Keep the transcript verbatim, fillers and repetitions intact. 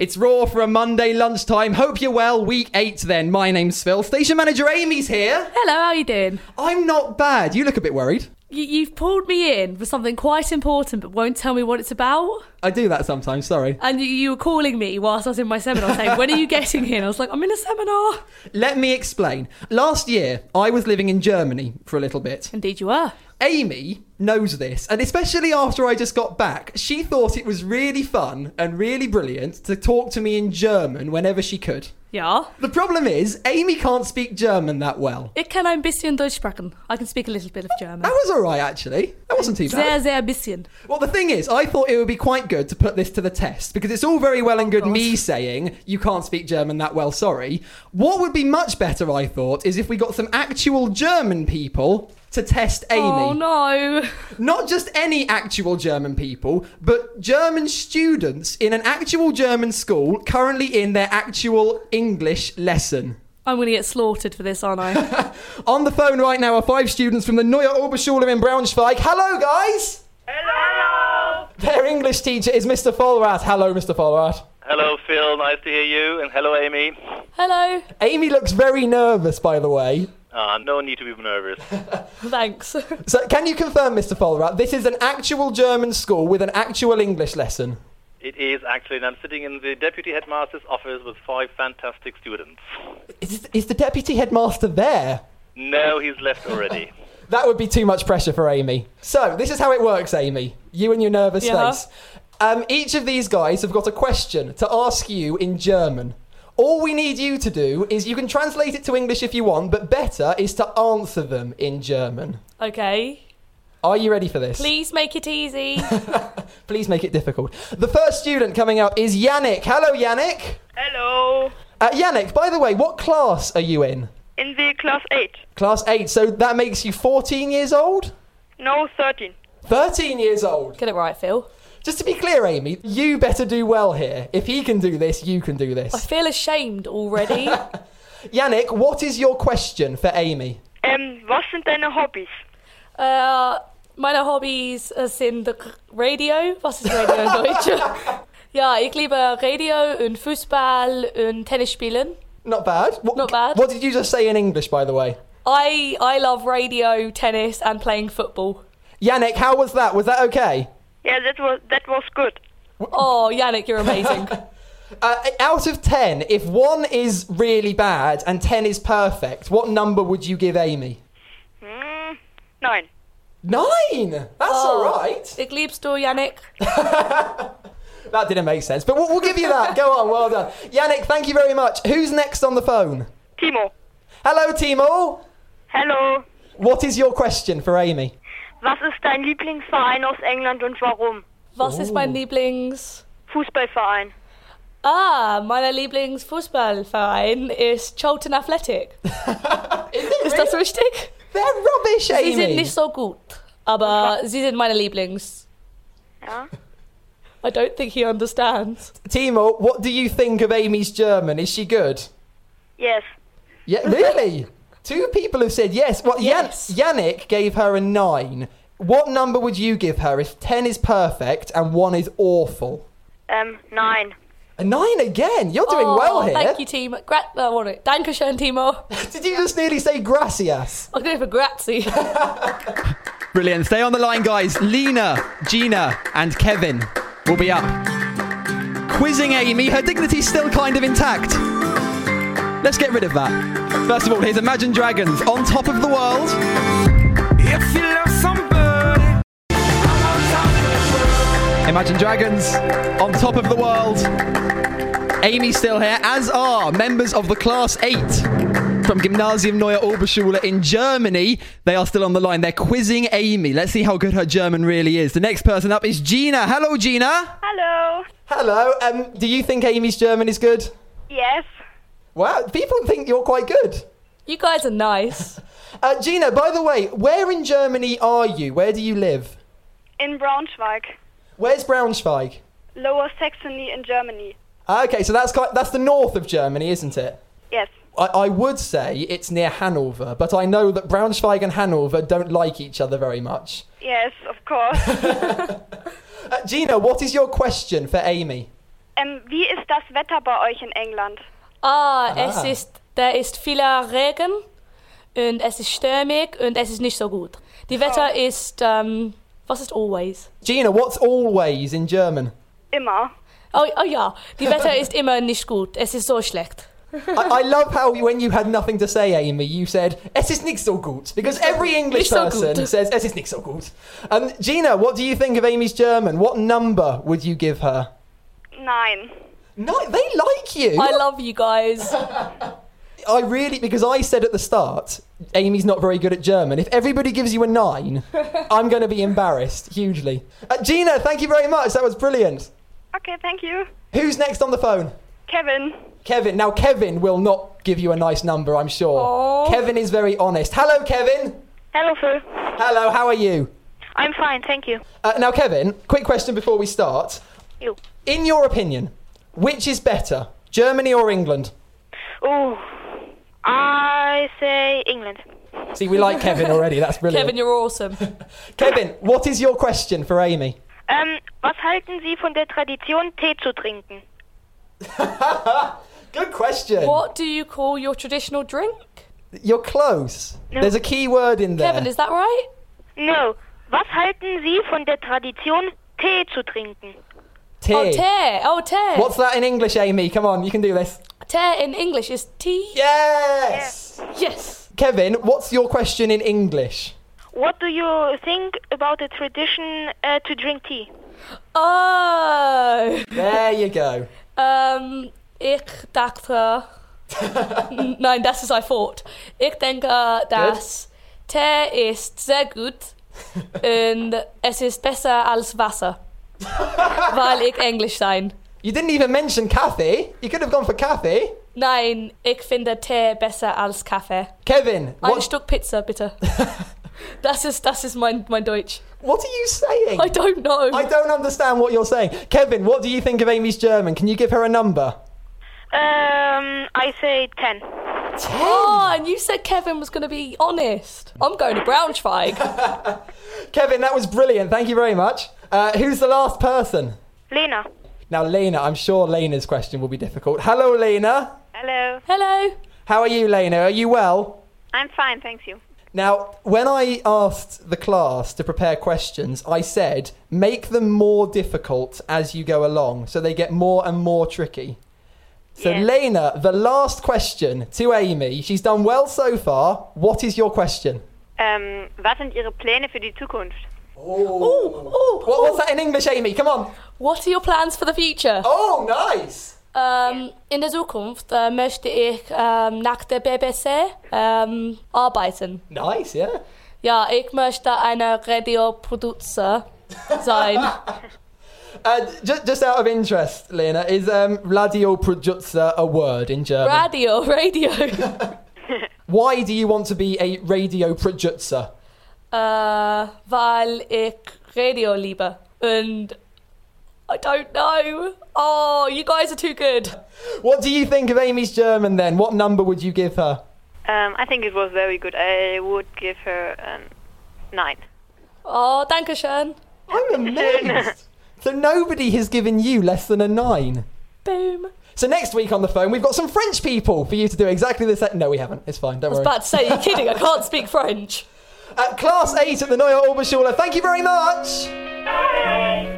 It's Raw for a Monday lunchtime. Hope you're well. Week eight then. My name's Phil. Station manager Amy's here. Hello, how you doing? I'm not bad. You look a bit worried. You, you've pulled me in for something quite important but won't tell me what it's about. I do that sometimes, sorry. And you, you were calling me whilst I was in my seminar saying, when are you getting here? And I was like, I'm in a seminar. Let me explain. Last year, I was living in Germany for a little bit. Indeed you were. Amy knows this, and especially after I just got back, she thought it was really fun and really brilliant to talk to me in German whenever she could. Yeah. The problem is, Amy can't speak German that well. Ich kann ein bisschen Deutsch sprechen. I can speak a little bit of German. That was alright, actually. That wasn't too bad. Sehr, sehr bisschen. Well, the thing is, I thought it would be quite good to put this to the test, because it's all very well and good God. me saying, you can't speak German that well, sorry. What would be much better, I thought, is if we got some actual German people to test Amy. Oh, no. Not just any actual German people, but German students in an actual German school currently in their actual English lesson. I'm going to get slaughtered for this, aren't I? On the phone right now are five students from the Neue Oberschule in Braunschweig. Hello, guys! Hello! Their English teacher is Mister Vollrath. Hello, Mister Vollrath. Hello, Phil. Nice to hear you. And hello, Amy. Hello. Amy looks very nervous, by the way. Ah, no need to be nervous. Thanks. So, can you confirm, Mister Vollrath, this is an actual German school with an actual English lesson? It is actually, and I'm sitting in the deputy headmaster's office with five fantastic students. Is, is the deputy headmaster there? No, he's left already. That would be too much pressure for Amy. So, this is how it works, Amy. You and your nervous Yeah. face. Um, each of these guys have got a question to ask you in German. All we need you to do is you can translate it to English if you want, but better is to answer them in German. Okay. Are you ready for this? Please make it easy. Please make it difficult. The first student coming up is Yannick. Hello, Yannick. Hello. Uh, Yannick, by the way, what class are you in? In the class eight. Class eight. So that makes you fourteen years old? No, thirteen. thirteen years old. Get it right, Phil. Just to be clear, Amy, you better do well here. If he can do this, you can do I this. feel ashamed already. Yannick, what is your question for Amy? Ähm, was sind deine Hobbys? Äh, meine Hobbys äh, sind Radio. Was ist Radio in Deutsch? Ja, ich liebe Radio und Fußball und Tennis spielen. Not bad. What, Not bad. What did you just say in English, by the way? I I love radio, tennis and playing football. Yannick, how was that? Was that okay? Yeah, that was that was good. Oh, Yannick, you're amazing. Uh, out of ten, if one is really bad and ten is perfect, what number would you give Amy? Hmm, nine. Nine! That's Oh. all right. Ich liebst du, Yannick. That didn't make sense, but we'll, we'll give you that. Go on, well done. Yannick, thank you very much. Who's next on the phone? Timo. Hello, Timo. Hello. What is your question for Amy? Was ist dein Lieblingsverein aus England und warum? Was ist mein Oh. Lieblings... Fußballverein. Ah, mein Lieblingsfußballverein ist Charlton Athletic. Is it Ist das richtig? They're rubbish, Amy. Sie sind nicht so gut, aber sie sind meine Lieblings. Ja. I don't think he understands. Timo, what do you think of Amy's German? Is she good? Yes. Yeah, really? Two people have said yes. Well, Yan- Yes. Yannick gave her a nine. What number would you give her if ten is perfect and one is awful? Ähm, nine. A nine again? You're doing Oh, well here. Thank you, Timo. Gra- uh, what it? Dankeschön, Timo. Did you just nearly say gracias? I'll go for grazie. Brilliant. Stay on the line, guys. Lena, Gina, and Kevin will be up. Quizzing Amy. Her dignity's still kind of intact. Let's get rid of that. First of all, here's Imagine Dragons, On Top of the World. If you love somebody, Imagine Dragons, On Top of the World. Amy's still here, as are members of the Class eight from Gymnasium Neue Oberschule in Germany. They are still on the line. They're quizzing Amy. Let's see how good her German really is. The next person up is Gina. Hello, Gina. Hello. Hello. Um, do you think Amy's German is good? Yes. Wow, people think you're quite good. You guys are nice. Uh, Gina, by the way, where in Germany are you? Where do you live? In Braunschweig. Where's Braunschweig? Lower Saxony in Germany. Okay, so that's quite, that's the north of Germany, isn't it? Yes. I, I would say it's near Hanover, but I know that Braunschweig and Hanover don't like each other very much. Yes, of course. Uh, Gina, what is your question for Amy? Ähm, wie ist das Wetter bei euch in England? Ah, Ah. es ist, da ist vieler Regen und es ist stürmig und es ist nicht so gut. Die Wetter ist, ähm, was ist always? Gina, what's always in German? Immer. Oh, oh ja, die Wetter ist immer nicht gut. Es ist so schlecht. I, I love how you, when you had nothing to say, Amy, you said, es ist nicht so gut. Because every English Nicht so person gut. says, es ist nicht so gut. Um, Gina, what do you think of Amy's German? What number would you give her? Nein. No, they like you. I love you guys. I really, because I said at the start, Amy's not very good at German. If everybody gives you a nine, I'm going to be embarrassed hugely. Uh, Gina, thank you very much. That was brilliant. Okay, thank you. Who's next on the phone? Kevin. Kevin. Now, Kevin will not give you a nice number, I'm sure. Aww. Kevin is very honest. Hello, Kevin. Hello, Phil. Hello, how are you? I'm fine, thank you. Uh, now, Kevin, quick question before we start. You. In your opinion, which is better, Germany or England? Oh, I say England. See, we like Kevin already. That's brilliant. Kevin, you're awesome. Kevin, what is your question for Amy? Ähm, was halten Sie von der Tradition, Tee zu trinken? Good question. What do you call your traditional drink? You're close. No. There's a key word in there. Kevin, is that right? No. Was halten Sie von der Tradition, Tee zu trinken? Tea. Oh, tea. Oh, tea. What's that in English, Amy? Come on, you can do this. Tea in English is tea. Yes. Yes. Kevin, what's your question in English? What do you think about the tradition uh, to drink tea? Oh. There you go. Ähm, ich dachte... Nein, das ist I thought. Ich denke, dass Tee ist sehr gut und es ist besser als Wasser. Weil ich Englisch sein. You didn't even mention Kathy. You could have gone for Kathy. Nein, ich finde Tee besser als Kaffee. Kevin, Ein what, Stück Pizza, bitte. Das ist, das ist mein, mein Deutsch. what are you saying? I don't know. I don't understand what you're saying. Kevin, what do you think of Amy's German? Can you give her a number? Um, I say ten. Oh, and you said Kevin was going to be honest. I'm going to Braunschweig. Kevin, that was brilliant. Thank you very much. Uh, who's the last person? Lena. Now, Lena, I'm sure Lena's question will be difficult. Hello, Lena. Hello. Hello. How are you, Lena? Are you well? I'm fine, thank you. Now, when I asked the class to prepare questions, I said, make them more difficult as you go along, so they get more and more tricky. So, Yeah. Lena, the last question to Amy. She's done well so far. What is your question? Ähm, was sind Ihre Pläne für die Zukunft? Oh. Oh, What, what's that in English, Amy? Come on. What are your plans for the future? Oh, nice. Ähm, in der Zukunft äh, möchte ich ähm, nach der B B C ähm, arbeiten. Nice, yeah. Ja, ich möchte eine Radioproducer sein. Uh, just, just out of interest, Lena, is um, radio producer a word in German? Radio, radio. Why do you want to be a radio producer? äh, weil ich Radio liebe. Und I don't know. Oh, you guys are too good. What do you think of Amy's German then? What number would you give her? Um, I think it was very good. I would give her um, nine. Oh, danke schön. I'm amazed. So nobody has given you less than a nine. Boom. So next week on the phone, we've got some French people for you to do exactly the same. No, we haven't. It's fine. Don't I was worry. about to say, you're kidding. I can't speak French. At class eight at the Neue Oberschule, thank you very much.